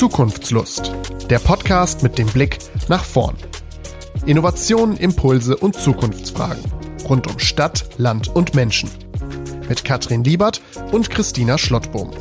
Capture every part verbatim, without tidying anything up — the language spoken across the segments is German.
Zukunftslust, der Podcast mit dem Blick nach vorn. Innovationen, Impulse und Zukunftsfragen rund um Stadt, Land und Menschen. Mit Katrin Liebert und Christina Schlottbohm.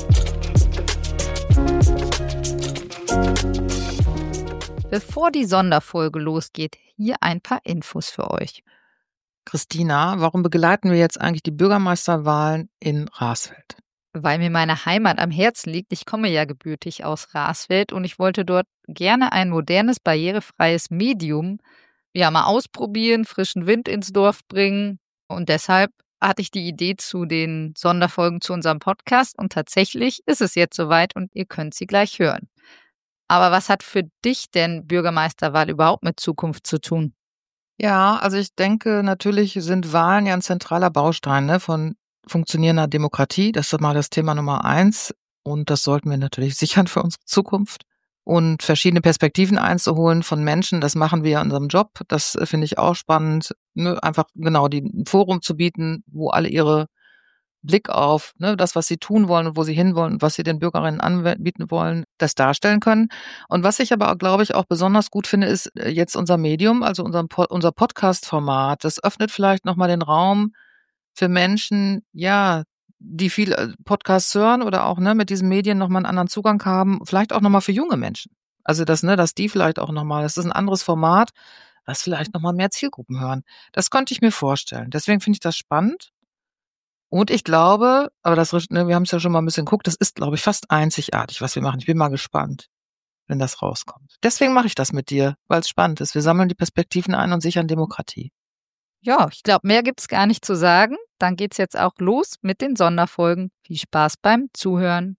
Bevor die Sonderfolge losgeht, hier ein paar Infos für euch. Christina, warum begleiten wir jetzt eigentlich die Bürgermeisterwahlen in Rasfeld? Weil mir meine Heimat am Herzen liegt. Ich komme ja gebürtig aus Rasfeld und ich wollte dort gerne ein modernes, barrierefreies Medium ja mal ausprobieren, frischen Wind ins Dorf bringen. Und deshalb hatte ich die Idee zu den Sonderfolgen zu unserem Podcast und tatsächlich ist es jetzt soweit und ihr könnt sie gleich hören. Aber was hat für dich denn Bürgermeisterwahl überhaupt mit Zukunft zu tun? Ja, also ich denke, natürlich sind Wahlen ja ein zentraler Baustein, ne, von funktionierender Demokratie. Das ist mal das Thema Nummer eins. Und das sollten wir natürlich sichern für unsere Zukunft. Und verschiedene Perspektiven einzuholen von Menschen, das machen wir ja in unserem Job. Das äh, finde ich auch spannend. Ne? Einfach genau die, ein Forum zu bieten, wo alle ihre Blick auf ne, das, was sie tun wollen und wo sie hinwollen und was sie den Bürgerinnen anbieten wollen, das darstellen können. Und was ich aber, glaube ich, auch besonders gut finde, ist jetzt unser Medium, also unser, unser Podcast-Format. Das öffnet vielleicht nochmal den Raum für Menschen, ja, die viel Podcasts hören oder auch ne, mit diesen Medien nochmal einen anderen Zugang haben, vielleicht auch nochmal für junge Menschen. Also das, ne, dass die vielleicht auch nochmal, das ist ein anderes Format, was vielleicht nochmal mehr Zielgruppen hören. Das könnte ich mir vorstellen. Deswegen finde ich das spannend. Und ich glaube, aber das, ne, wir haben es ja schon mal ein bisschen geguckt, das ist, glaube ich, fast einzigartig, was wir machen. Ich bin mal gespannt, wenn das rauskommt. Deswegen mache ich das mit dir, weil es spannend ist. Wir sammeln die Perspektiven ein und sichern Demokratie. Ja, ich glaube, mehr gibt's gar nicht zu sagen. Dann geht's jetzt auch los mit den Sonderfolgen. Viel Spaß beim Zuhören.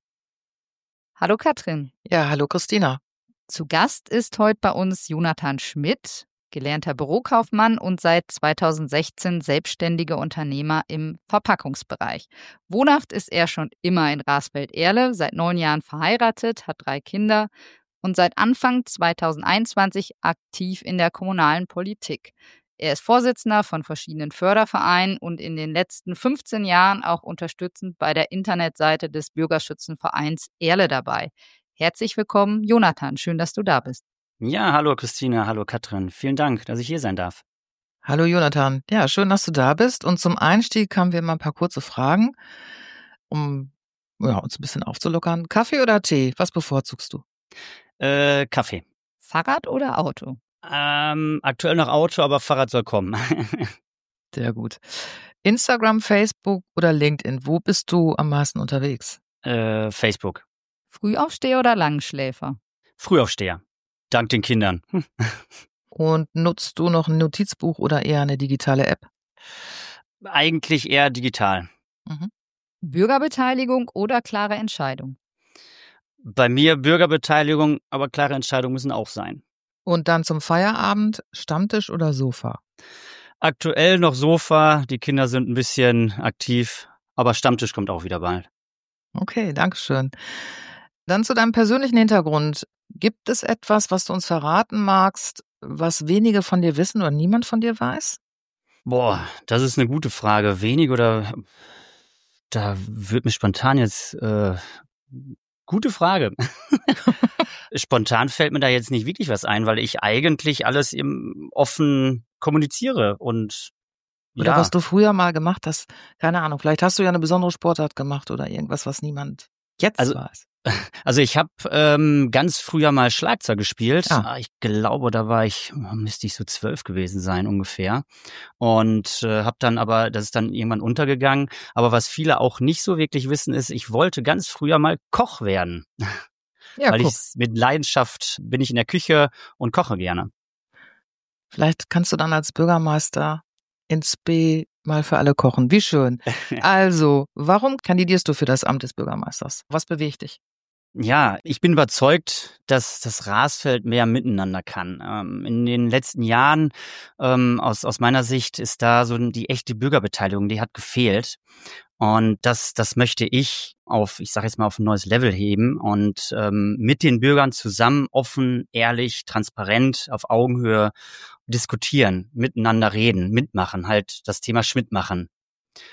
Hallo Katrin. Ja, hallo Christina. Zu Gast ist heute bei uns Jonathan Schmidt, gelernter Bürokaufmann und seit zweitausendsechzehn selbstständiger Unternehmer im Verpackungsbereich. Wohnhaft ist er schon immer in Rasfeld-Erle, seit neun Jahren verheiratet, hat drei Kinder und seit Anfang zweitausendeinundzwanzig aktiv in der kommunalen Politik. Er ist Vorsitzender von verschiedenen Fördervereinen und in den letzten fünfzehn Jahren auch unterstützend bei der Internetseite des Bürgerschützenvereins Erle dabei. Herzlich willkommen, Jonathan. Schön, dass du da bist. Ja, hallo Christina, hallo Katrin. Vielen Dank, dass ich hier sein darf. Hallo Jonathan. Ja, schön, dass du da bist. Und zum Einstieg haben wir mal ein paar kurze Fragen, um ja, uns ein bisschen aufzulockern. Kaffee oder Tee? Was bevorzugst du? Äh, Kaffee. Fahrrad oder Auto? Ähm, aktuell noch Auto, aber Fahrrad soll kommen. Sehr gut. Instagram, Facebook oder LinkedIn? Wo bist du am meisten unterwegs? Äh, Facebook. Frühaufsteher oder Langschläfer? Frühaufsteher. Dank den Kindern. Und nutzt du noch ein Notizbuch oder eher eine digitale App? Eigentlich eher digital. Mhm. Bürgerbeteiligung oder klare Entscheidung? Bei mir Bürgerbeteiligung, aber klare Entscheidungen müssen auch sein. Und dann zum Feierabend Stammtisch oder Sofa? Aktuell noch Sofa, die Kinder sind ein bisschen aktiv, aber Stammtisch kommt auch wieder bald. Okay, danke schön. Dann zu deinem persönlichen Hintergrund. Gibt es etwas, was du uns verraten magst, was wenige von dir wissen oder niemand von dir weiß? Boah, das ist eine gute Frage. Wenig oder da wird mir spontan jetzt äh, gute Frage. Spontan fällt mir da jetzt nicht wirklich was ein, weil ich eigentlich alles im offen kommuniziere und Oder ja. was du früher mal gemacht hast. Keine Ahnung, vielleicht hast du ja eine besondere Sportart gemacht oder irgendwas, was niemand jetzt Also, weiß. Also ich habe ähm, ganz früher mal Schlagzeug gespielt. Ah. Ich glaube, da war ich, müsste ich so zwölf gewesen sein ungefähr. Und äh, habe dann aber, das ist dann irgendwann untergegangen. Aber was viele auch nicht so wirklich wissen, ist, ich wollte ganz früher mal Koch werden. Ja, Weil guck. ich mit Leidenschaft bin ich in der Küche und koche gerne. Vielleicht kannst du dann als Bürgermeister ins B mal für alle kochen. Wie schön. Also, warum kandidierst du für das Amt des Bürgermeisters? Was bewegt dich? Ja, ich bin überzeugt, dass das Rasfeld mehr miteinander kann. Ähm, in den letzten Jahren, ähm, aus, aus meiner Sicht, ist da so die echte Bürgerbeteiligung, die hat gefehlt. Und das, das möchte ich auf, ich sage jetzt mal, auf ein neues Level heben und ähm, mit den Bürgern zusammen offen, ehrlich, transparent, auf Augenhöhe diskutieren, miteinander reden, mitmachen, halt das Thema Schmidt machen.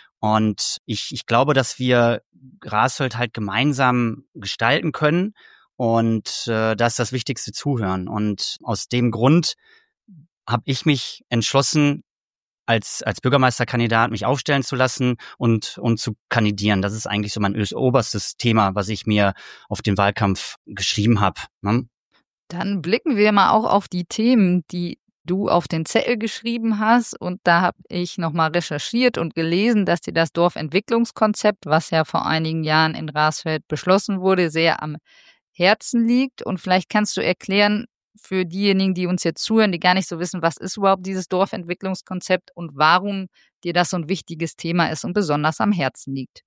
Und ich, ich glaube, dass wir Rasfeld halt gemeinsam gestalten können Und äh, da ist das Wichtigste Zuhören. Und aus dem Grund habe ich mich entschlossen, als als Bürgermeisterkandidat mich aufstellen zu lassen und und zu kandidieren. Das ist eigentlich so mein oberstes Thema, was ich mir auf den Wahlkampf geschrieben habe. Ne? Dann blicken wir mal auch auf die Themen, die du auf den Zettel geschrieben hast. Und da habe ich nochmal recherchiert und gelesen, dass dir das Dorfentwicklungskonzept, was ja vor einigen Jahren in Rasfeld beschlossen wurde, sehr am Herzen liegt. Und vielleicht kannst du erklären für diejenigen, die uns jetzt zuhören, die gar nicht so wissen, was ist überhaupt dieses Dorfentwicklungskonzept und warum dir das so ein wichtiges Thema ist und besonders am Herzen liegt.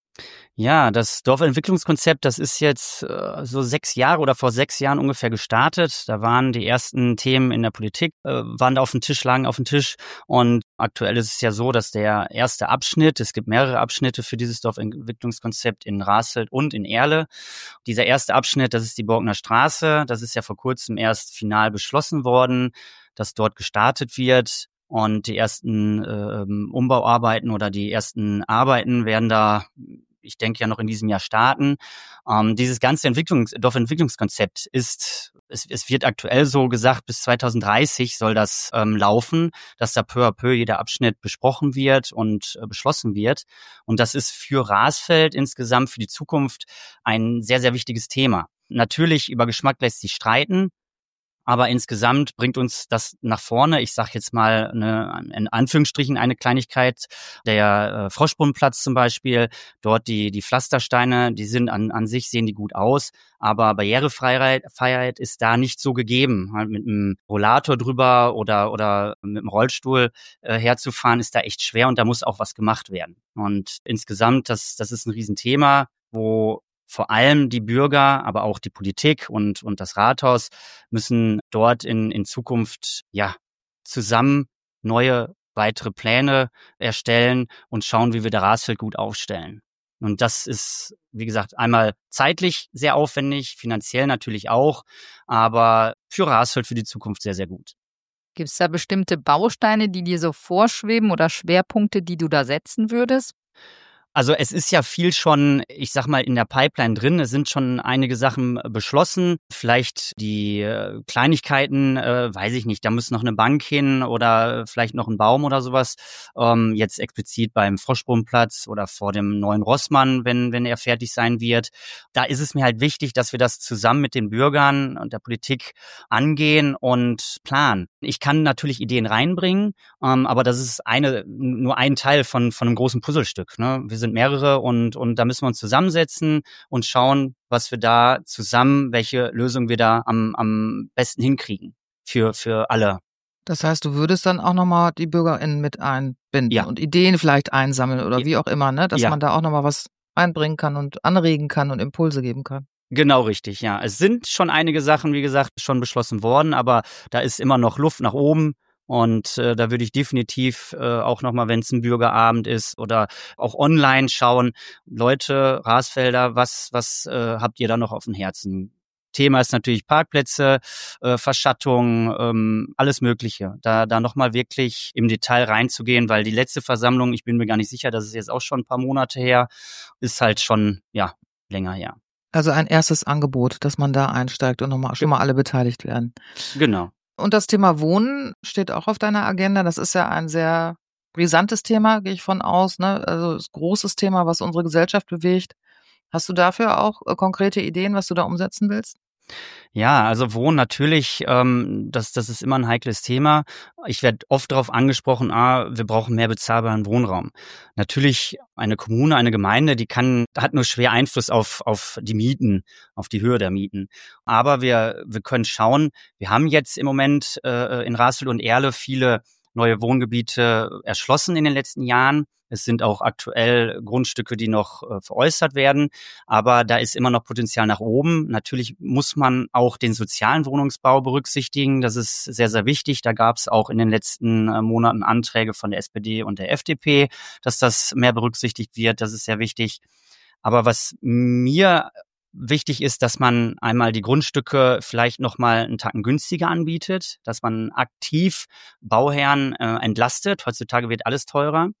Ja, das Dorfentwicklungskonzept, das ist jetzt äh, so sechs Jahre oder vor sechs Jahren ungefähr gestartet. Da waren die ersten Themen in der Politik, äh, waren da auf dem Tisch, lagen auf dem Tisch. Und aktuell ist es ja so, dass der erste Abschnitt, es gibt mehrere Abschnitte für dieses Dorfentwicklungskonzept in Rasfeld und in Erle. Dieser erste Abschnitt, das ist die Borgner Straße. Das ist ja vor kurzem erst final beschlossen worden, dass dort gestartet wird. Und die ersten äh, Umbauarbeiten oder die ersten Arbeiten werden da, ich denke ja noch in diesem Jahr starten. Ähm, dieses ganze Entwicklungs- Dorfentwicklungskonzept ist, es, es wird aktuell so gesagt, bis zwanzig dreißig soll das ähm, laufen, dass da peu à peu jeder Abschnitt besprochen wird und äh, beschlossen wird. Und das ist für Rasfeld insgesamt, für die Zukunft ein sehr, sehr wichtiges Thema. Natürlich, über Geschmack lässt sich streiten. Aber insgesamt bringt uns das nach vorne. Ich sage jetzt mal eine, in Anführungsstrichen eine Kleinigkeit, der äh, Froschbrunnenplatz zum Beispiel. Dort die die Pflastersteine, die sind an an sich, sehen die gut aus, aber Barrierefreiheit Freiheit ist da nicht so gegeben. Halt mit einem Rollator drüber oder oder mit einem Rollstuhl äh, herzufahren ist da echt schwer und da muss auch was gemacht werden. Und insgesamt, das das ist ein Riesenthema, wo vor allem die Bürger, aber auch die Politik und und das Rathaus müssen dort in in Zukunft ja zusammen neue weitere Pläne erstellen und schauen, wie wir der Rasfeld gut aufstellen. Und das ist, wie gesagt, einmal zeitlich sehr aufwendig, finanziell natürlich auch, aber für Rasfeld für die Zukunft sehr, sehr gut. Gibt es da bestimmte Bausteine, die dir so vorschweben oder Schwerpunkte, die du da setzen würdest? Also es ist ja viel schon, ich sag mal, in der Pipeline drin. Es sind schon einige Sachen beschlossen. Vielleicht die äh, Kleinigkeiten, äh, weiß ich nicht, da muss noch eine Bank hin oder vielleicht noch ein Baum oder sowas. Ähm, jetzt explizit beim Froschbrunnenplatz oder vor dem neuen Rossmann, wenn wenn er fertig sein wird. Da ist es mir halt wichtig, dass wir das zusammen mit den Bürgern und der Politik angehen und planen. Ich kann natürlich Ideen reinbringen, ähm, aber das ist eine nur ein Teil von von einem großen Puzzlestück, ne? Wir sind mehrere und und da müssen wir uns zusammensetzen und schauen, was wir da zusammen, welche Lösung wir da am am besten hinkriegen für für alle. Das heißt, du würdest dann auch nochmal die BürgerInnen mit einbinden Ja. und Ideen vielleicht einsammeln oder wie auch immer, ne? Dass Ja. man da auch nochmal was einbringen kann und anregen kann und Impulse geben kann. Genau richtig, ja. Es sind schon einige Sachen, wie gesagt, schon beschlossen worden, aber da ist immer noch Luft nach oben. Und äh, da würde ich definitiv äh, auch nochmal, wenn es ein Bürgerabend ist oder auch online schauen, Leute, Rasfelder, was was äh, habt ihr da noch auf dem Herzen? Thema ist natürlich Parkplätze, äh, Verschattung, ähm, alles Mögliche. Da da nochmal wirklich im Detail reinzugehen, weil die letzte Versammlung, ich bin mir gar nicht sicher, das ist jetzt auch schon ein paar Monate her, ist halt schon, ja, länger her. Also ein erstes Angebot, dass man da einsteigt und nochmal schon mal alle beteiligt werden. Genau. Und das Thema Wohnen steht auch auf deiner Agenda. Das ist ja ein sehr brisantes Thema, gehe ich von aus, ne? Also das großes Thema, was unsere Gesellschaft bewegt. Hast du dafür auch äh, konkrete Ideen, was du da umsetzen willst? Ja, also Wohnen natürlich, ähm, das, das ist immer ein heikles Thema. Ich werde oft darauf angesprochen, ah, wir brauchen mehr bezahlbaren Wohnraum. Natürlich eine Kommune, eine Gemeinde, die kann, hat nur schwer Einfluss auf, auf die Mieten, auf die Höhe der Mieten. Aber wir, wir können schauen, wir haben jetzt im Moment äh, in Rasfeld und Erle viele neue Wohngebiete erschlossen in den letzten Jahren. Es sind auch aktuell Grundstücke, die noch äh, veräußert werden, aber da ist immer noch Potenzial nach oben. Natürlich muss man auch den sozialen Wohnungsbau berücksichtigen. Das ist sehr, sehr wichtig. Da gab es auch in den letzten äh, Monaten Anträge von der S P D und der F D P, dass das mehr berücksichtigt wird. Das ist sehr wichtig. Aber was mir wichtig ist, dass man einmal die Grundstücke vielleicht noch mal einen Tacken günstiger anbietet, dass man aktiv Bauherren äh, entlastet. Heutzutage wird alles teurer.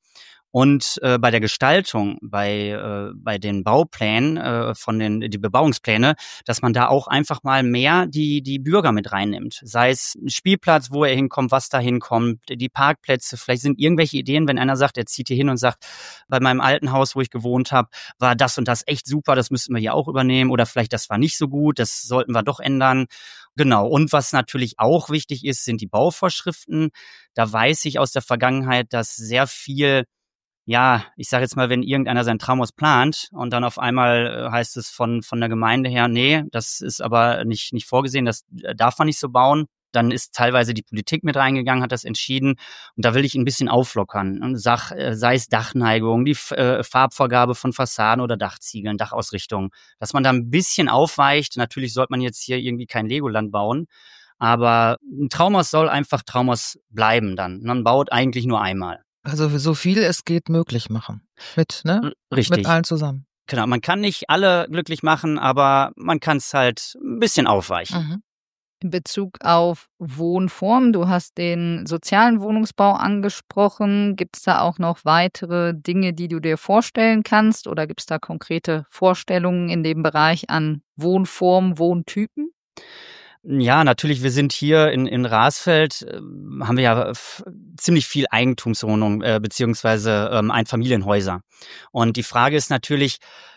Und äh, bei der Gestaltung, bei äh, bei den Bauplänen äh, von den die Bebauungspläne, dass man da auch einfach mal mehr die die Bürger mit reinnimmt. Sei es ein Spielplatz, wo er hinkommt, was da hinkommt, die Parkplätze. Vielleicht sind irgendwelche Ideen, wenn einer sagt, er zieht hier hin und sagt, bei meinem alten Haus, wo ich gewohnt habe, war das und das echt super, das müssten wir hier auch übernehmen. Oder vielleicht das war nicht so gut, das sollten wir doch ändern. Genau. Und was natürlich auch wichtig ist, sind die Bauvorschriften. Da weiß ich aus der Vergangenheit, dass sehr viel, ja, ich sage jetzt mal, wenn irgendeiner sein Traumhaus plant und dann auf einmal äh, heißt es von von der Gemeinde her, nee, das ist aber nicht nicht vorgesehen, das äh, darf man nicht so bauen, dann ist teilweise die Politik mit reingegangen, hat das entschieden und da will ich ein bisschen auflockern. Und sag, äh, sei es Dachneigung, die äh, Farbvorgabe von Fassaden oder Dachziegeln, Dachausrichtung, dass man da ein bisschen aufweicht. Natürlich sollte man jetzt hier irgendwie kein Legoland bauen, aber ein Traumhaus soll einfach Traumhaus bleiben dann. Man baut eigentlich nur einmal. Also so viel es geht möglich machen. Mit, ne? Richtig. Mit allen zusammen. Genau, man kann nicht alle glücklich machen, aber man kann es halt ein bisschen aufweichen. Mhm. In Bezug auf Wohnform, du hast den sozialen Wohnungsbau angesprochen. Gibt es da auch noch weitere Dinge, die du dir vorstellen kannst? Oder gibt es da konkrete Vorstellungen in dem Bereich an Wohnform, Wohntypen? Ja, natürlich, wir sind hier in, in Rasfeld, äh, haben wir ja f- ziemlich viel Eigentumswohnungen äh, beziehungsweise ähm, Einfamilienhäuser. Und die Frage ist natürlich,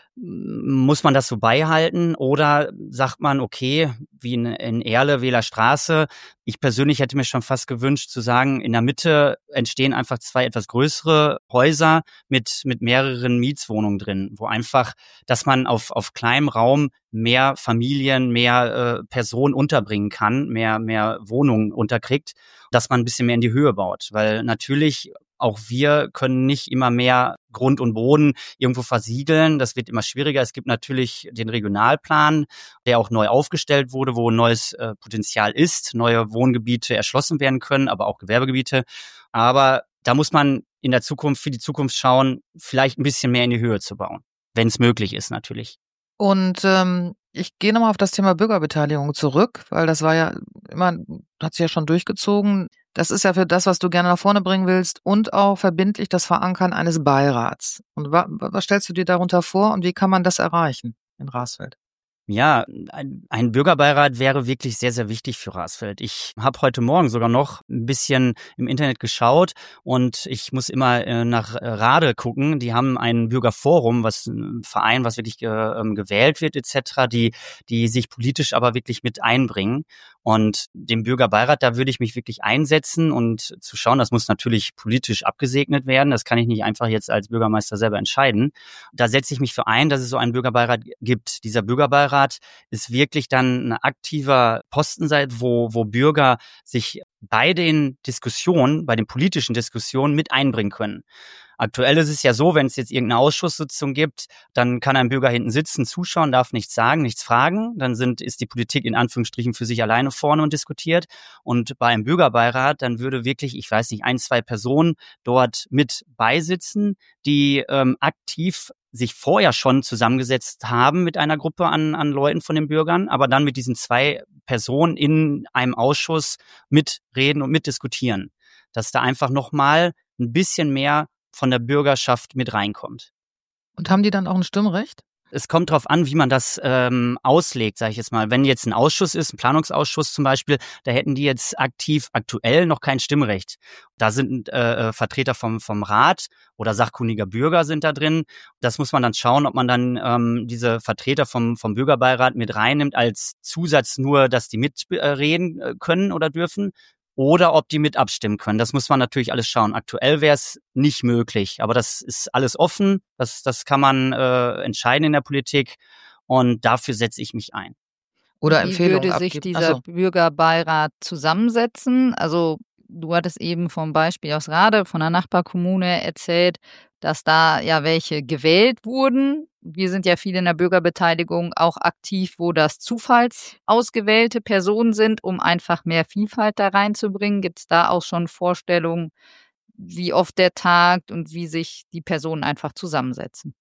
m- muss man das so beibehalten oder sagt man, okay, wie in, in Erle, Wähler Straße, ich persönlich hätte mir schon fast gewünscht zu sagen, in der Mitte entstehen einfach zwei etwas größere Häuser mit mit mehreren Mietswohnungen drin, wo einfach, dass man auf auf kleinem Raum mehr Familien, mehr äh, Personen unterbringen kann, mehr mehr Wohnungen unterkriegt, dass man ein bisschen mehr in die Höhe baut, weil natürlich auch wir können nicht immer mehr Grund und Boden irgendwo versiegeln. Das wird immer schwieriger. Es gibt natürlich den Regionalplan, der auch neu aufgestellt wurde, wo ein neues äh, Potenzial ist, neue Wohngebiete erschlossen werden können, aber auch Gewerbegebiete. Aber da muss man in der Zukunft, für die Zukunft schauen, vielleicht ein bisschen mehr in die Höhe zu bauen, wenn es möglich ist natürlich. Und ähm, ich gehe nochmal auf das Thema Bürgerbeteiligung zurück, weil das war ja immer, hat sich ja schon durchgezogen. Das ist ja für das, was du gerne nach vorne bringen willst und auch verbindlich das Verankern eines Beirats. Und wa was stellst du dir darunter vor und wie kann man das erreichen in Rasfeld? Ja, ein, ein Bürgerbeirat wäre wirklich sehr, sehr wichtig für Rasfeld. Ich habe heute Morgen sogar noch ein bisschen im Internet geschaut und ich muss immer äh, nach Rade gucken. Die haben ein Bürgerforum, was ein Verein, was wirklich ge, ähm, gewählt wird et cetera, die die sich politisch aber wirklich mit einbringen. Und dem Bürgerbeirat, da würde ich mich wirklich einsetzen und zu schauen, das muss natürlich politisch abgesegnet werden. Das kann ich nicht einfach jetzt als Bürgermeister selber entscheiden. Da setze ich mich für ein, dass es so einen Bürgerbeirat gibt. Dieser Bürgerbeirat ist wirklich dann ein aktiver Posten, wo, wo Bürger sich bei den Diskussionen, bei den politischen Diskussionen mit einbringen können. Aktuell ist es ja so, wenn es jetzt irgendeine Ausschusssitzung gibt, dann kann ein Bürger hinten sitzen, zuschauen, darf nichts sagen, nichts fragen. Dann sind, ist die Politik in Anführungsstrichen für sich alleine vorne und diskutiert. Und bei einem Bürgerbeirat, dann würde wirklich, ich weiß nicht, ein, zwei Personen dort mit beisitzen, die ähm, aktiv sich vorher schon zusammengesetzt haben mit einer Gruppe an, an Leuten von den Bürgern, aber dann mit diesen zwei Personen in einem Ausschuss mitreden und mitdiskutieren. Dass da einfach nochmal ein bisschen mehr von der Bürgerschaft mit reinkommt. Und haben die dann auch ein Stimmrecht? Es kommt drauf an, wie man das ähm, auslegt, sage ich jetzt mal. Wenn jetzt ein Ausschuss ist, ein Planungsausschuss zum Beispiel, da hätten die jetzt aktiv aktuell noch kein Stimmrecht. Da sind äh, Vertreter vom vom Rat oder sachkundiger Bürger sind da drin. Das muss man dann schauen, ob man dann ähm, diese Vertreter vom vom Bürgerbeirat mit reinnimmt als Zusatz nur, dass die mitreden äh, können oder dürfen. Oder ob die mit abstimmen können. Das muss man natürlich alles schauen. Aktuell wäre es nicht möglich, aber das ist alles offen. Das, das kann man äh, entscheiden in der Politik und dafür setze ich mich ein. Oder Wie Empfehlungen würde sich abgeben? dieser Ach so. Bürgerbeirat zusammensetzen? Also du hattest eben vom Beispiel aus Rade, von einer Nachbarkommune erzählt, dass da ja welche gewählt wurden. Wir sind ja viele in der Bürgerbeteiligung auch aktiv, wo das zufallsausgewählte Personen sind, um einfach mehr Vielfalt da reinzubringen. Gibt es da auch schon Vorstellungen, wie oft der tagt und wie sich die Personen einfach zusammensetzen?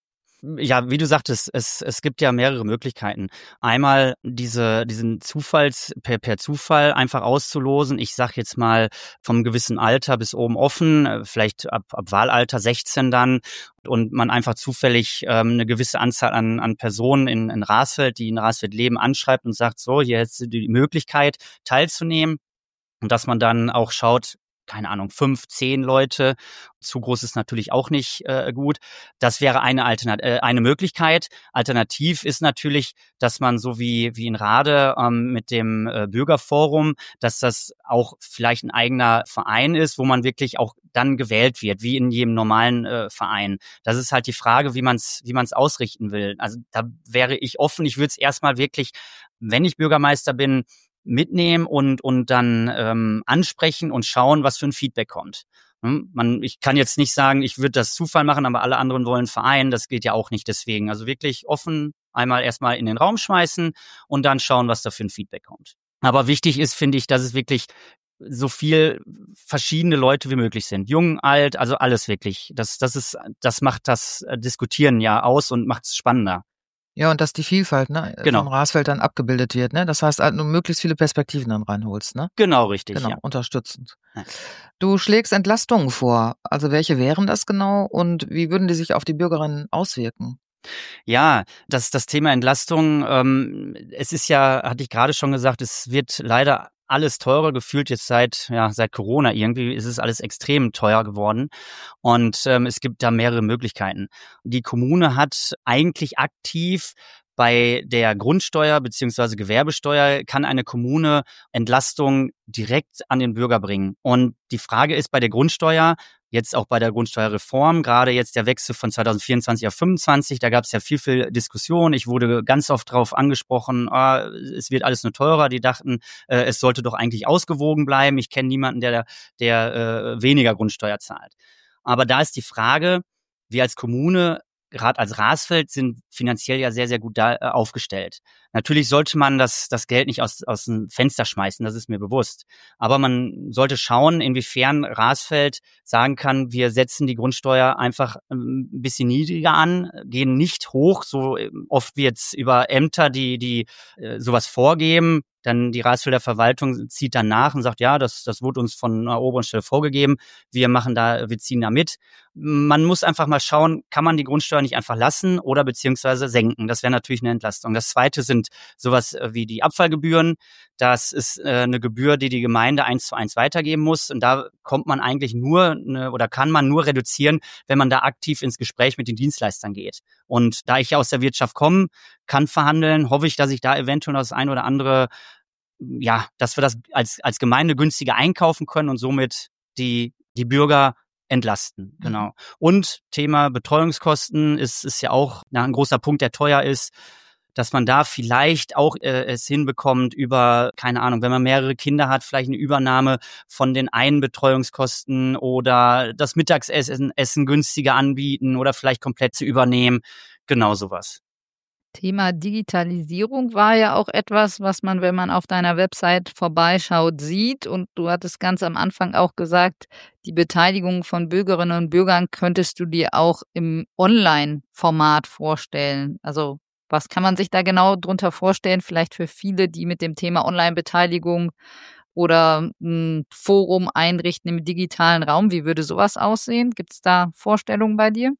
Ja, wie du sagtest, es, es gibt ja mehrere Möglichkeiten. Einmal diese, diesen Zufalls, per, per Zufall einfach auszulosen. Ich sag jetzt mal vom gewissen Alter bis oben offen, vielleicht ab, ab Wahlalter sechzehn dann, und man einfach zufällig ähm, eine gewisse Anzahl an, an Personen in, in Rasfeld, die in Rasfeld leben, anschreibt und sagt, so, hier hättest du die Möglichkeit teilzunehmen. Und dass man dann auch schaut, keine Ahnung, fünf, zehn Leute, zu groß ist natürlich auch nicht äh, gut. Das wäre eine Alternat- äh, eine Möglichkeit. Alternativ ist natürlich, dass man so wie wie in Rade ähm, mit dem äh, Bürgerforum, dass das auch vielleicht ein eigener Verein ist, wo man wirklich auch dann gewählt wird, wie in jedem normalen äh, Verein. Das ist halt die Frage, wie man es wie man es ausrichten will. Also da wäre ich offen. Ich würde es erstmal wirklich, wenn ich Bürgermeister bin, mitnehmen und und dann ähm, ansprechen und schauen, was für ein Feedback kommt. Hm? Man, ich kann jetzt nicht sagen, ich würde das Zufall machen, aber alle anderen wollen Verein. Das geht ja auch nicht deswegen. Also wirklich offen einmal erstmal in den Raum schmeißen und dann schauen, was da für ein Feedback kommt. Aber wichtig ist, finde ich, dass es wirklich so viel verschiedene Leute wie möglich sind. Jung, alt, also alles wirklich. Das, das ist, das macht das Diskutieren ja aus und macht es spannender. Ja, und dass die Vielfalt, ne, Genau. vom Rasfeld dann abgebildet wird, ne? Das heißt, halt, du möglichst viele Perspektiven dann reinholst, ne? Genau, richtig, Genau, ja. unterstützend. Ja. Du schlägst Entlastungen vor. Also welche wären das genau und wie würden die sich auf die Bürgerinnen auswirken? Ja, das, das Thema Entlastung, ähm, es ist ja, hatte ich gerade schon gesagt, es wird leider alles teurer gefühlt jetzt seit, ja, seit Corona irgendwie ist es alles extrem teuer geworden. Und ähm, es gibt da mehrere Möglichkeiten. Die Kommune hat eigentlich aktiv bei der Grundsteuer beziehungsweise Gewerbesteuer kann eine Kommune Entlastung direkt an den Bürger bringen. Und die Frage ist bei der Grundsteuer, jetzt auch bei der Grundsteuerreform, gerade jetzt der Wechsel von zwanzig vierundzwanzig auf fünfundzwanzig, da gab es ja viel, viel Diskussion. Ich wurde ganz oft darauf angesprochen, ah, es wird alles nur teurer. Die dachten, äh, es sollte doch eigentlich ausgewogen bleiben. Ich kenne niemanden, der, der äh, weniger Grundsteuer zahlt. Aber da ist die Frage, wir als Kommune, gerade als Rasfeld, sind finanziell ja sehr, sehr gut da, äh, aufgestellt. Natürlich sollte man das, das Geld nicht aus, aus dem Fenster schmeißen, das ist mir bewusst. Aber man sollte schauen, inwiefern Rasfeld sagen kann, wir setzen die Grundsteuer einfach ein bisschen niedriger an, gehen nicht hoch, so oft wie jetzt über Ämter, die, die äh, sowas vorgeben. Dann die Rasfelder Verwaltung zieht dann nach und sagt, ja, das, das wurde uns von einer oberen Stelle vorgegeben. Wir machen da, wir ziehen da mit. Man muss einfach mal schauen, kann man die Grundsteuer nicht einfach lassen oder beziehungsweise senken? Das wäre natürlich eine Entlastung. Das zweite sind sowas wie die Abfallgebühren. Das ist äh, eine Gebühr, die die Gemeinde eins zu eins weitergeben muss. Und da kommt man eigentlich nur eine, oder kann man nur reduzieren, wenn man da aktiv ins Gespräch mit den Dienstleistern geht. Und da ich ja aus der Wirtschaft komme, kann verhandeln, hoffe ich, dass ich da eventuell das ein oder andere, ja, dass wir das als als Gemeinde günstiger einkaufen können und somit die die Bürger entlasten. Genau. Und Thema Betreuungskosten ist ist ja auch na, ein großer Punkt, der teuer ist, dass man da vielleicht auch äh, es hinbekommt über, keine Ahnung, wenn man mehrere Kinder hat, vielleicht eine Übernahme von den einen Betreuungskosten oder das Mittagsessen Essen günstiger anbieten oder vielleicht komplett zu übernehmen. Genau sowas. Thema Digitalisierung war ja auch etwas, was man, wenn man auf deiner Website vorbeischaut, sieht. Und du hattest ganz am Anfang auch gesagt, die Beteiligung von Bürgerinnen und Bürgern könntest du dir auch im Online-Format vorstellen. Also was kann man sich da genau drunter vorstellen? Vielleicht für viele, die mit dem Thema Online-Beteiligung oder ein Forum einrichten im digitalen Raum. Wie würde sowas aussehen? Gibt es da Vorstellungen bei dir?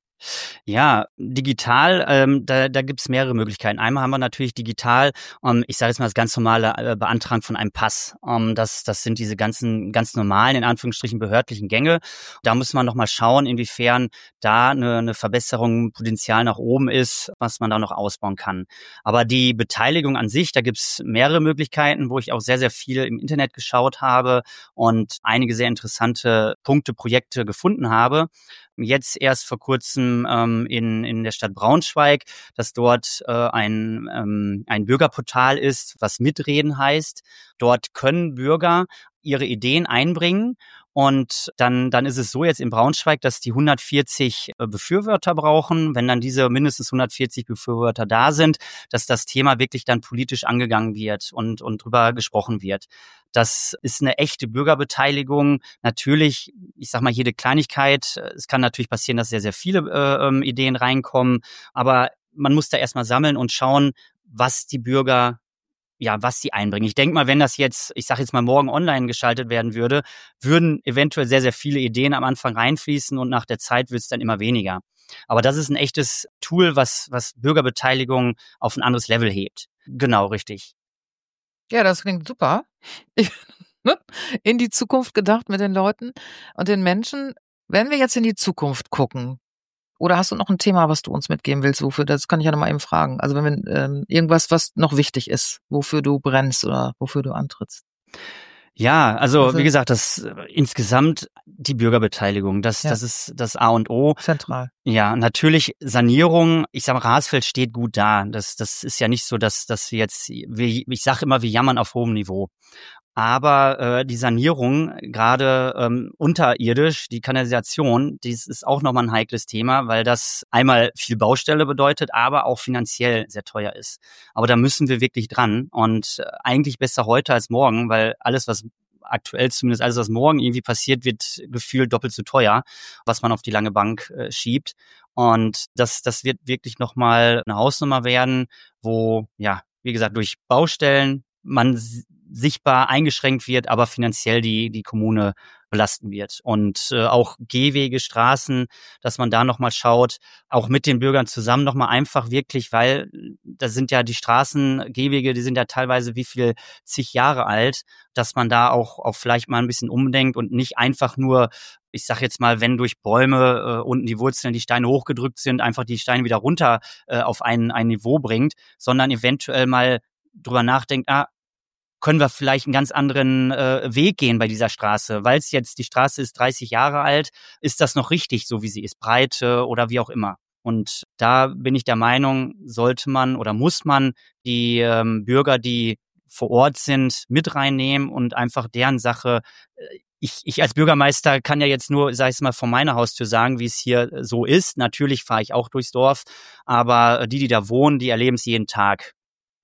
Ja, digital, ähm, da, da gibt es mehrere Möglichkeiten. Einmal haben wir natürlich digital, ähm, ich sage jetzt mal das ganz normale äh, Beantragen von einem Pass. Ähm, das, das sind diese ganzen ganz normalen, in Anführungsstrichen behördlichen Gänge. Da muss man noch mal schauen, inwiefern da eine, eine Verbesserung, Potenzial nach oben ist, was man da noch ausbauen kann. Aber die Beteiligung an sich, da gibt es mehrere Möglichkeiten, wo ich auch sehr, sehr viel im Internet geschaut habe und einige sehr interessante Punkte, Projekte gefunden habe. Jetzt erst vor kurzem ähm, in in der Stadt Braunschweig, dass dort äh, ein ähm, ein Bürgerportal ist, was Mitreden heißt. Dort können Bürger ihre Ideen einbringen und dann dann ist es so jetzt in Braunschweig, dass die hundertvierzig äh, Befürworter brauchen. Wenn dann diese mindestens hundertvierzig Befürworter da sind, dass das Thema wirklich dann politisch angegangen wird und und drüber gesprochen wird. Das ist eine echte Bürgerbeteiligung. Natürlich, ich sag mal, jede Kleinigkeit. Es kann natürlich passieren, dass sehr, sehr viele äh, Ideen reinkommen. Aber man muss da erstmal sammeln und schauen, was die Bürger ja, was sie einbringen. Ich denke mal, wenn das jetzt, ich sage jetzt mal, morgen online geschaltet werden würde, würden eventuell sehr, sehr viele Ideen am Anfang reinfließen und nach der Zeit wird es dann immer weniger. Aber das ist ein echtes Tool, was, was Bürgerbeteiligung auf ein anderes Level hebt. Genau, richtig. Ja, das klingt super. Ich, in die Zukunft gedacht mit den Leuten und den Menschen. Wenn wir jetzt in die Zukunft gucken, oder hast du noch ein Thema, was du uns mitgeben willst, wofür, das kann ich ja noch mal eben fragen. Also wenn wir, ähm, irgendwas, was noch wichtig ist, wofür du brennst oder wofür du antrittst. Ja, also, Also- wie gesagt, das äh, insgesamt die Bürgerbeteiligung, das, Ja. das ist das A und O. Zentral. Ja, natürlich Sanierung. Ich sage, Rasfeld steht gut da. Das, das ist ja nicht so, dass, dass wir jetzt, wir, ich sage immer, wir jammern auf hohem Niveau. Aber äh, die Sanierung, gerade ähm, unterirdisch, die Kanalisation, dies ist auch nochmal ein heikles Thema, weil das einmal viel Baustelle bedeutet, aber auch finanziell sehr teuer ist. Aber da müssen wir wirklich dran und äh, eigentlich besser heute als morgen, weil alles, was aktuell zumindest, alles, was morgen irgendwie passiert, wird gefühlt doppelt so teuer, was man auf die lange Bank äh, schiebt. Und das, das wird wirklich nochmal eine Hausnummer werden, wo, ja, wie gesagt, durch Baustellen man sichtbar eingeschränkt wird, aber finanziell die die Kommune belasten wird. Und äh, auch Gehwege, Straßen, dass man da nochmal schaut, auch mit den Bürgern zusammen nochmal einfach wirklich, weil da sind ja die Straßen, Gehwege, die sind ja teilweise wie viel zig Jahre alt, dass man da auch auch vielleicht mal ein bisschen umdenkt und nicht einfach nur, ich sag jetzt mal, wenn durch Bäume äh, unten die Wurzeln, die Steine hochgedrückt sind, einfach die Steine wieder runter äh, auf ein ein Niveau bringt, sondern eventuell mal drüber nachdenkt, ah, können wir vielleicht einen ganz anderen äh, Weg gehen bei dieser Straße, weil es jetzt, die Straße ist dreißig Jahre alt, ist das noch richtig, so wie sie ist, Breite oder wie auch immer. Und da bin ich der Meinung, sollte man oder muss man die ähm, Bürger, die vor Ort sind, mit reinnehmen und einfach deren Sache. Ich, ich als Bürgermeister kann ja jetzt nur, sag ich mal, von meiner Haustür sagen, wie es hier so ist. Natürlich fahre ich auch durchs Dorf, aber die, die da wohnen, die erleben es jeden Tag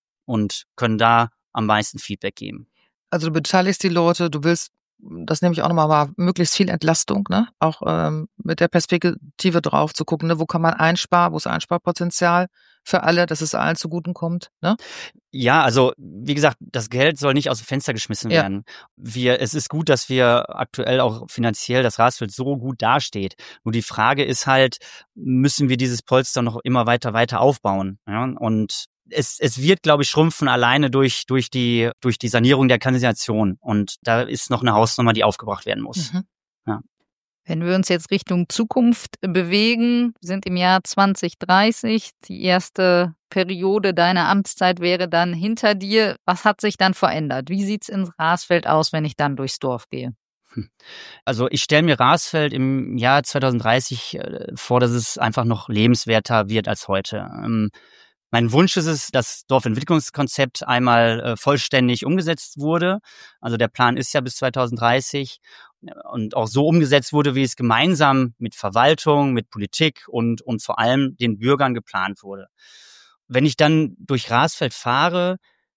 und können da am meisten Feedback geben. Also du beteiligst die Leute, du willst, das nehme ich auch nochmal wahr, möglichst viel Entlastung, ne? Auch ähm, mit der Perspektive drauf zu gucken, ne? Wo kann man einsparen, wo ist Einsparpotenzial für alle, dass es allen zuguten kommt, ne? Ja, also wie gesagt, das Geld soll nicht aus dem Fenster geschmissen Ja. werden. Wir, es ist gut, dass wir aktuell auch finanziell das Rasfeld so gut dasteht. Nur die Frage ist halt, müssen wir dieses Polster noch immer weiter, weiter aufbauen? Ja? Und es, es wird, glaube ich, schrumpfen alleine durch, durch die, durch die Sanierung der Kanalisation. Und da ist noch eine Hausnummer, die aufgebracht werden muss. Mhm. Ja. Wenn wir uns jetzt Richtung Zukunft bewegen, sind im Jahr zwanzig dreißig, die erste Periode deiner Amtszeit wäre dann hinter dir. Was hat sich dann verändert? Wie sieht's in Rasfeld aus, wenn ich dann durchs Dorf gehe? Also ich stelle mir Rasfeld im Jahr zwanzig dreißig vor, dass es einfach noch lebenswerter wird als heute. Ähm, Mein Wunsch ist es, dass das Dorfentwicklungskonzept einmal äh, vollständig umgesetzt wurde. Also der Plan ist ja bis zwanzig dreißig und auch so umgesetzt wurde, wie es gemeinsam mit Verwaltung, mit Politik und und vor allem den Bürgern geplant wurde. Wenn ich dann durch Rasfeld fahre,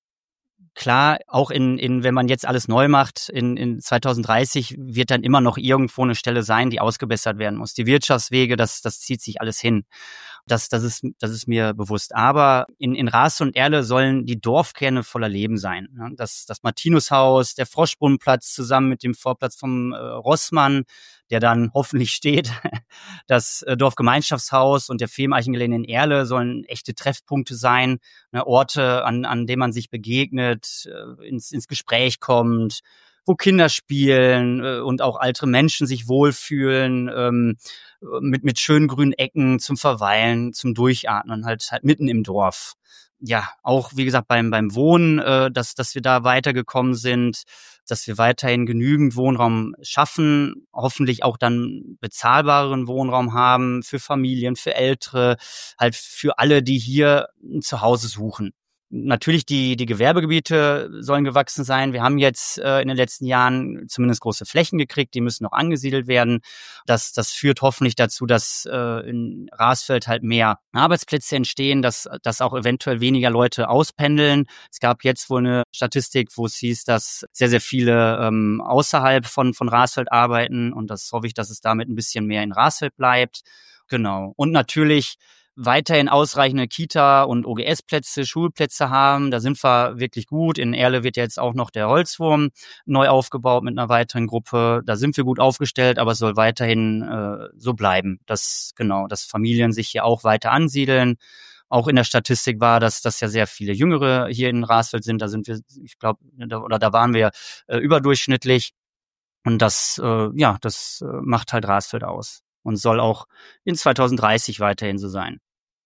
klar, auch in, in, wenn man jetzt alles neu macht, in, in zwanzig dreißig wird dann immer noch irgendwo eine Stelle sein, die ausgebessert werden muss. Die Wirtschaftswege, das, das zieht sich alles hin. Das, das ist, das ist mir bewusst. Aber in, in Rasel und Erle sollen die Dorfkerne voller Leben sein. Das, das Martinushaus, der Froschbrunnenplatz zusammen mit dem Vorplatz vom äh, Rossmann, der dann hoffentlich steht. Das äh, Dorfgemeinschaftshaus und der Filmeichengelände in Erle sollen echte Treffpunkte sein, ne, Orte, an, an denen man sich begegnet, äh, ins, ins Gespräch kommt, wo Kinder spielen äh, und auch ältere Menschen sich wohlfühlen, ähm, mit mit schönen grünen Ecken zum Verweilen, zum Durchatmen, halt halt mitten im Dorf. Ja, auch wie gesagt beim beim Wohnen, äh, dass dass wir da weitergekommen sind, dass wir weiterhin genügend Wohnraum schaffen, hoffentlich auch dann bezahlbaren Wohnraum haben für Familien, für Ältere, halt für alle, die hier ein Zuhause suchen. Natürlich die die Gewerbegebiete sollen gewachsen sein. Wir haben jetzt äh, in den letzten Jahren zumindest große Flächen gekriegt, die müssen noch angesiedelt werden. Das das führt hoffentlich dazu, dass äh, in Rasfeld halt mehr Arbeitsplätze entstehen, dass dass auch eventuell weniger Leute auspendeln. Es gab jetzt wohl eine Statistik, wo es hieß, dass sehr sehr viele ähm, außerhalb von von Rasfeld arbeiten, und das hoffe ich, dass es damit ein bisschen mehr in Rasfeld bleibt. Genau. Und natürlich weiterhin ausreichende Kita- und O G S-Plätze, Schulplätze haben. Da sind wir wirklich gut. In Erle wird jetzt auch noch der Holzwurm neu aufgebaut mit einer weiteren Gruppe. Da sind wir gut aufgestellt, aber es soll weiterhin äh, so bleiben, dass genau, dass Familien sich hier auch weiter ansiedeln. Auch in der Statistik war, dass das ja sehr viele Jüngere hier in Rasfeld sind. Da sind wir, ich glaube, da, oder da waren wir äh, überdurchschnittlich. Und das, äh, ja, das äh, macht halt Rasfeld aus. Und soll auch in zwanzig dreißig weiterhin so sein.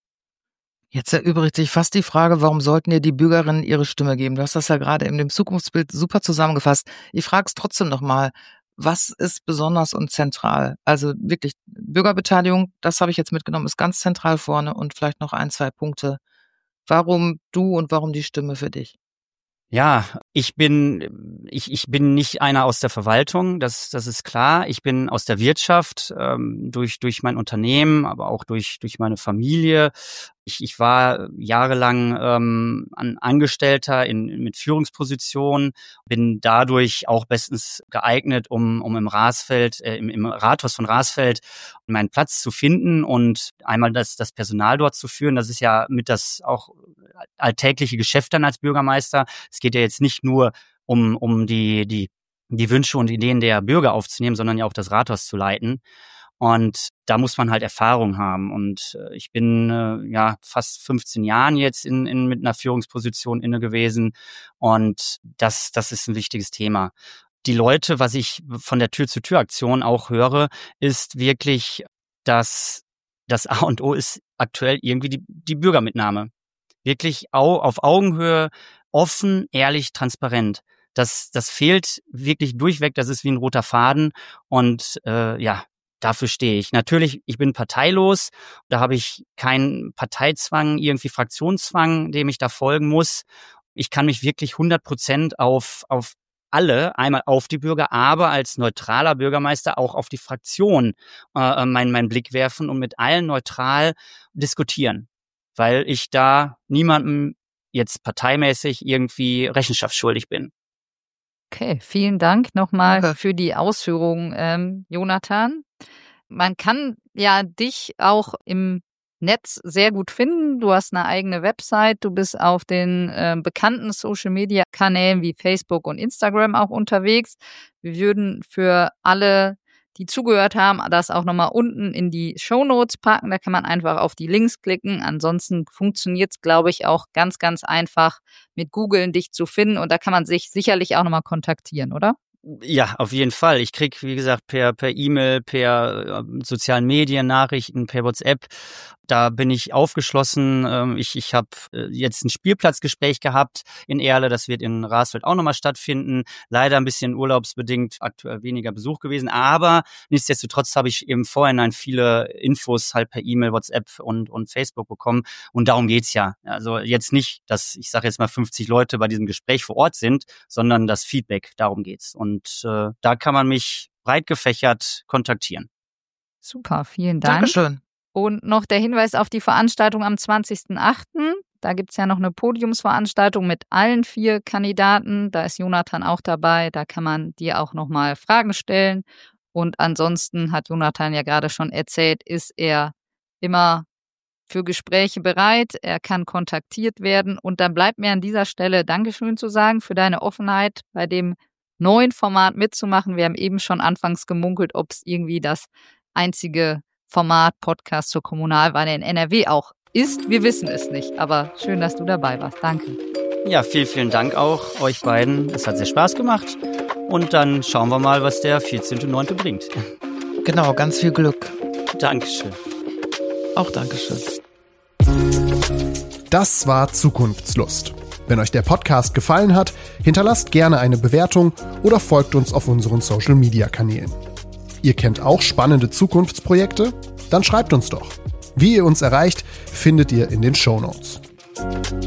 Jetzt erübrigt sich fast die Frage, warum sollten dir die Bürgerinnen ihre Stimme geben? Du hast das ja gerade in dem Zukunftsbild super zusammengefasst. Ich frage es trotzdem nochmal, was ist besonders und zentral? Also wirklich, Bürgerbeteiligung, das habe ich jetzt mitgenommen, ist ganz zentral vorne, und vielleicht noch ein, zwei Punkte. Warum du und warum die Stimme für dich? Ja, ich bin ich ich bin nicht einer aus der Verwaltung, das das ist klar. Ich bin aus der Wirtschaft, ähm, durch durch mein Unternehmen, aber auch durch durch meine Familie. Ich ich war jahrelang ähm, ein Angestellter in mit Führungspositionen, bin dadurch auch bestens geeignet, um um im Rasfeld, äh, im, im Rathaus von Rasfeld meinen Platz zu finden und einmal das das Personal dort zu führen. Das ist ja mit das auch alltägliche Geschäft dann als Bürgermeister. Es geht ja jetzt nicht nur um um die die die Wünsche und Ideen der Bürger aufzunehmen, sondern ja auch das Rathaus zu leiten. Und da muss man halt Erfahrung haben. Und äh, ich bin äh, ja fast fünfzehn Jahren jetzt in, in mit einer Führungsposition inne gewesen. Und das das ist ein wichtiges Thema. Die Leute, was ich von der Tür-zu-Tür-Aktion auch höre, ist wirklich, dass das A und O ist aktuell irgendwie die, die Bürgermitnahme. Wirklich au, auf Augenhöhe, offen, ehrlich, transparent. Das, das fehlt wirklich durchweg. Das ist wie ein roter Faden. Und äh, ja, dafür stehe ich. Natürlich, ich bin parteilos. Da habe ich keinen Parteizwang, irgendwie Fraktionszwang, dem ich da folgen muss. Ich kann mich wirklich hundert Prozent auf auf alle, einmal auf die Bürger, aber als neutraler Bürgermeister auch auf die Fraktion äh, meinen meinen Blick werfen und mit allen neutral diskutieren, weil ich da niemandem jetzt parteimäßig irgendwie Rechenschaft schuldig bin. Okay, vielen Dank nochmal Danke. für die Ausführungen, ähm, Jonathan. Man kann ja dich auch im Netz sehr gut finden. Du hast eine eigene Website, du bist auf den äh, bekannten Social-Media-Kanälen wie Facebook und Instagram auch unterwegs. Wir würden für alle, die zugehört haben, das auch nochmal unten in die Shownotes packen. Da kann man einfach auf die Links klicken. Ansonsten funktioniert es, glaube ich, auch ganz, ganz einfach mit Googlen dich zu finden. Und da kann man sich sicherlich auch nochmal kontaktieren, oder? Ja, auf jeden Fall. Ich krieg, wie gesagt, per per E-Mail, per äh, sozialen Medien Nachrichten, per WhatsApp. Da bin ich aufgeschlossen. Ähm, ich ich habe äh, jetzt ein Spielplatzgespräch gehabt in Erle. Das wird in Rasfeld auch nochmal stattfinden. Leider ein bisschen urlaubsbedingt aktuell weniger Besuch gewesen. Aber nichtsdestotrotz habe ich im Vorhinein viele Infos halt per E-Mail, WhatsApp und und Facebook bekommen. Und darum geht's ja. Also jetzt nicht, dass, ich sage jetzt mal, fünfzig Leute bei diesem Gespräch vor Ort sind, sondern das Feedback. Darum geht's. Und Und äh, da kann man mich breit gefächert kontaktieren. Super, vielen Dank. Dankeschön. Und noch der Hinweis auf die Veranstaltung am zwanzigsten achten Da gibt's ja noch eine Podiumsveranstaltung mit allen vier Kandidaten. Da ist Jonathan auch dabei. Da kann man dir auch nochmal Fragen stellen. Und ansonsten hat Jonathan ja gerade schon erzählt, ist er immer für Gespräche bereit. Er kann kontaktiert werden. Und dann bleibt mir an dieser Stelle Dankeschön zu sagen für deine Offenheit bei dem neuen Format mitzumachen. Wir haben eben schon anfangs gemunkelt, ob es irgendwie das einzige Format Podcast zur Kommunalwahl in N R W auch ist. Wir wissen es nicht, aber schön, dass du dabei warst. Danke. Ja, vielen, vielen Dank auch euch beiden. Es hat sehr Spaß gemacht. Und dann schauen wir mal, was der vierzehnte neunte bringt. Genau, ganz viel Glück. Dankeschön. Auch Dankeschön. Das war Zukunftslust. Wenn euch der Podcast gefallen hat, hinterlasst gerne eine Bewertung oder folgt uns auf unseren Social-Media-Kanälen. Ihr kennt auch spannende Zukunftsprojekte? Dann schreibt uns doch. Wie ihr uns erreicht, findet ihr in den Shownotes.